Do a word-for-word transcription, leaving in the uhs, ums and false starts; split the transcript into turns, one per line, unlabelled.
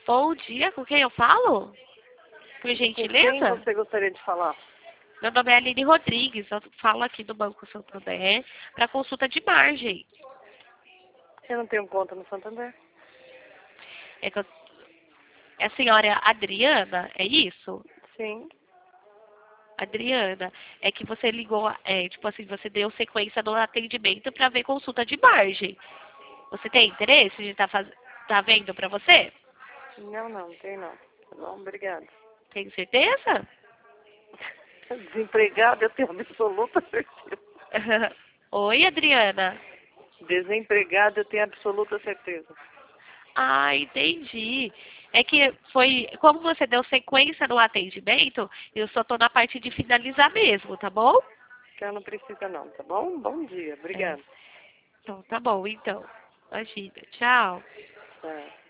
Bom dia, com quem eu falo? Por
Com quem
gentileza?
você gostaria de falar?
Meu nome é Aline Rodrigues, eu falo aqui do Banco Santander para consulta de margem.
Eu não tenho conta no Santander.
É, que eu... é a senhora Adriana, é isso?
Sim.
Adriana, é que você ligou, é, tipo assim, você deu sequência no atendimento para ver consulta de margem. Você tem interesse de estar faz... tá vendo para você?
Não, não, não tem não. Tá bom? Obrigada.
Tem certeza?
Desempregado, eu tenho absoluta certeza.
Oi, Adriana.
Desempregado, eu tenho absoluta certeza.
Ah, entendi. É que foi, como você deu sequência no atendimento, eu só tô na parte de finalizar mesmo, tá bom?
Então não precisa não, tá bom? Bom dia,
É.
obrigada.
Então, tá bom, então. Imagina. Tchau.
Tá.